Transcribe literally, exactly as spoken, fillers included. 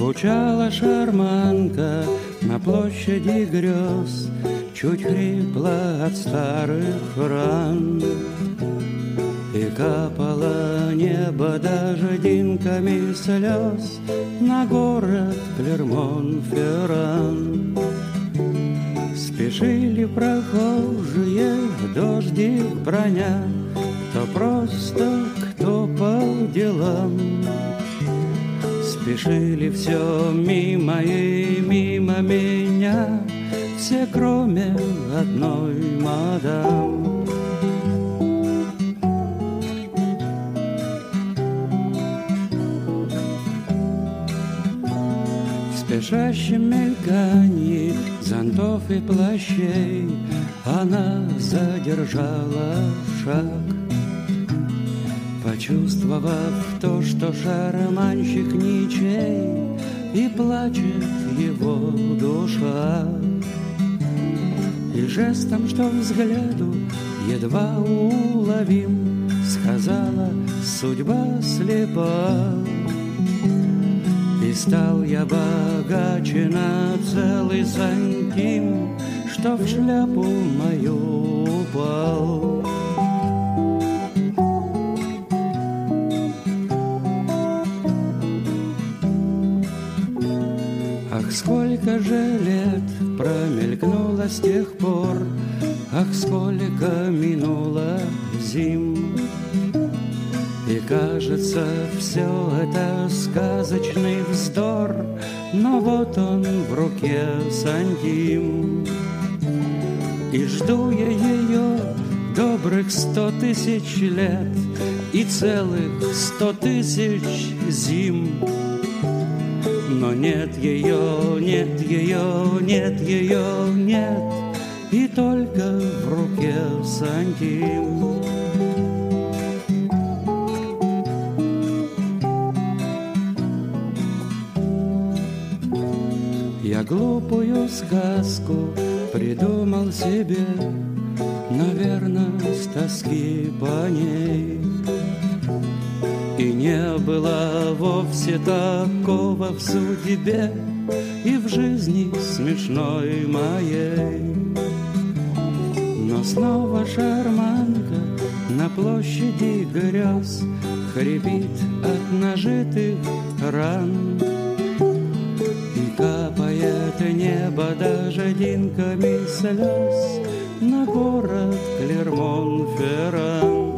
Звучала шарманка на площади грез, чуть хрипла от старых ран. И капало небо дождинками слез на город Клермон-Ферран. Спешили прохожие в дождик броня, кто просто, кто по делам. Спешили все мимо и мимо меня, все кроме одной мадам. В спешащем мельканье зонтов и плащей она задержала шаг, почувствовав то, что шарманщик ничей, и плачет его душа. И жестом, что взгляду едва уловим, сказала: судьба слепа. И стал я богаче на целый сантим, что в шляпу мою упал. Ах, сколько же лет промелькнуло с тех пор, ах, сколько минуло зим. И кажется, все это сказочный вздор, но вот он в руке сантим. И жду я ее добрых сто тысяч лет и целых сто тысяч зим. Но нет ее, нет ее, нет ее, нет, и только в руке сантим. Я глупую сказку придумал себе, наверно, с тоски по ней. И не было вовсе такого в судьбе и в жизни смешной моей. Но снова шарманка на площади грез хрипит от нажитых ран. И капает небо дождинками слез на город Клермон-Ферран.